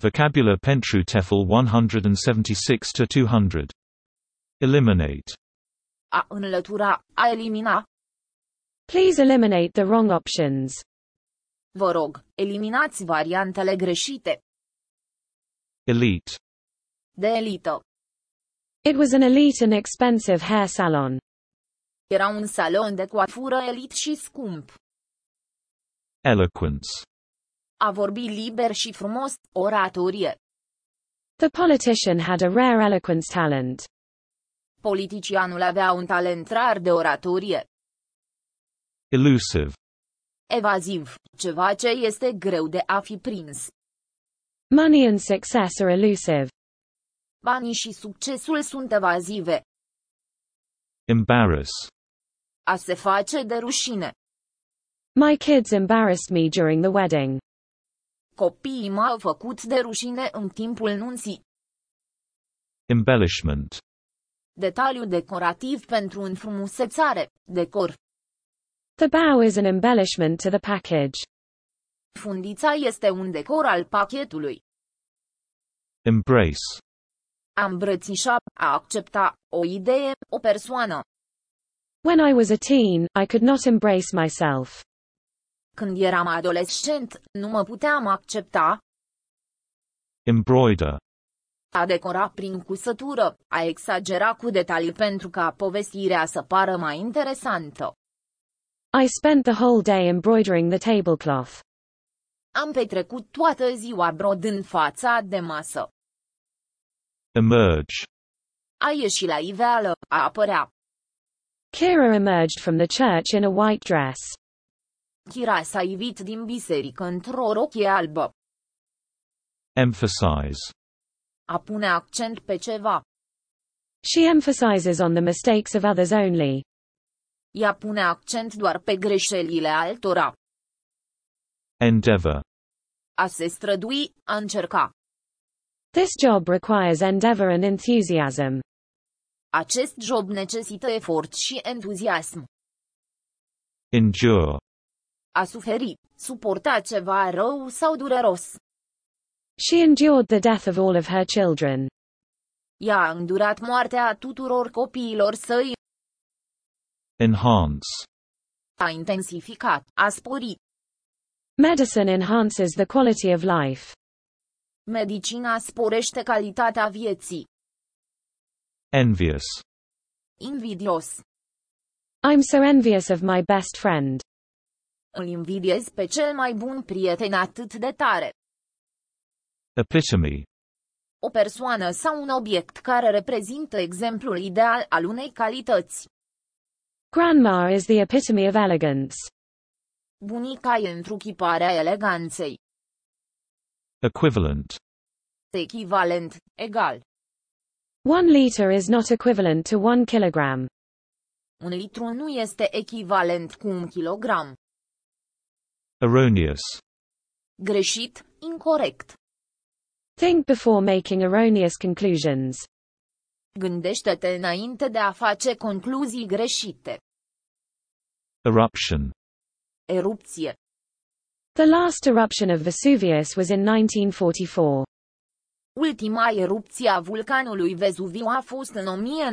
Vocabulary Pentru TEFL 176-200. Eliminate. A înlătura, a elimina. Please eliminate the wrong options. Vă rog, eliminați variantele greșite. Elite. De elită. It was an elite and expensive hair salon. Era un salon de coafură elit și scump. Eloquence. A vorbi liber și frumos, oratorie. The politician had a rare eloquence talent. Politicianul avea un talent rar de oratorie. Elusive. Evaziv, ceva ce este greu de a fi prins. Money and success are elusive. Banii și succesul sunt evazive. Embarrass. A se face de rușine. My kids embarrassed me during the wedding. Copiii m-au făcut de rușine în timpul nunții. Embellishment. Detaliu decorativ pentru înfrumusețare, decor. The bow is an embellishment to the package. Fundița este un decor al pachetului. Embrace. A îmbrățișa, a accepta, o idee, o persoană. When I was a teen, I could not embrace myself. Când eram adolescent, nu mă puteam accepta. Embroider. A decora prin cusătură, a exagera cu detalii pentru ca povestirea să pară mai interesantă. I spent the whole day embroidering the tablecloth. Am petrecut toată ziua brodând fața de masă. Emerge. A ieși la iveală, a apărea. Kira emerged from the church in a white dress. Kira s-a ivit din biserică într-o rochie albă. Emphasize. A pune accent pe ceva. She emphasizes on the mistakes of others only. Ea pune accent doar pe greșelile altora. Endeavor. A se strădui, a încerca. This job requires endeavor and enthusiasm. Acest job necesită efort și entuziasm. Endure. A suferi, suporta ceva rău sau dureros. She endured the death of all of her children. Ea a îndurat moartea tuturor copiilor săi. Enhance. A intensificat, a sporit. Medicine enhances the quality of life. Medicina sporește calitatea vieții. Envious. Invidios. I'm so envious of my best friend. Îl invidiez pe cel mai bun prieten atât de tare. Epitome. O persoană sau un obiect care reprezintă exemplul ideal al unei calități. Grandma is the epitome of elegance. Bunica e întruchiparea eleganței. Equivalent. Echivalent, egal. 1 liter is not equivalent to 1 kilogram. 1 litru nu este echivalent cu 1 kilogram. Erroneous. Greșit, incorect. Think before making erroneous conclusions. Gândește-te înainte de a face concluzii greșite. Eruption. Erupție. The last eruption of Vesuvius was in 1944. Ultima erupție a vulcanului Vezuviu a fost în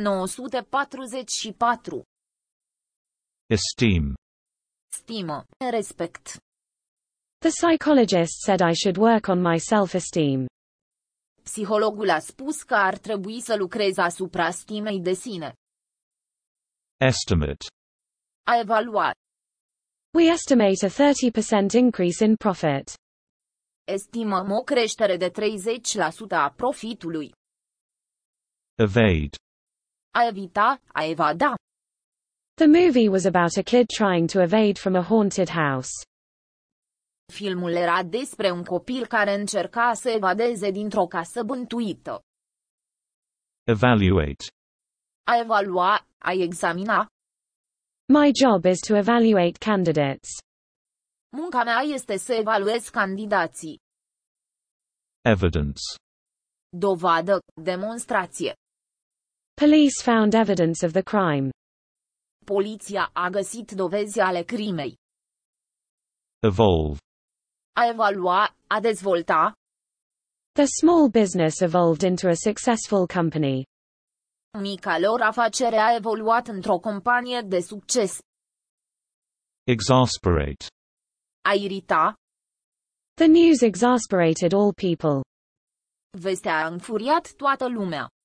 1944. Esteem. Stimă, respect. The psychologist said I should work on my self-esteem. Psihologul a spus că ar trebui să lucrez asupra stimei de sine. Estimate. A evalua. We estimate a 30% increase in profit. Estimăm o creștere de 30% a profitului. Evade. A evita, a evada. The movie was about a kid trying to evade from a haunted house. Filmul era despre un copil care încerca să evadeze dintr-o casă bântuită. Evaluate. A evalua, a examina. My job is to evaluate candidates. Munca mea este să evaluez candidații. Evidence. Dovadă, demonstrație. Police found evidence of the crime. Poliția a găsit dovezi ale crimei. Evolve. A evalua, a dezvolta. Their small business evolved into a successful company. Mica lor afacere a evoluat într-o companie de succes. Exasperate. A irita. The news exasperated all people. Vestea a înfuriat toată lumea.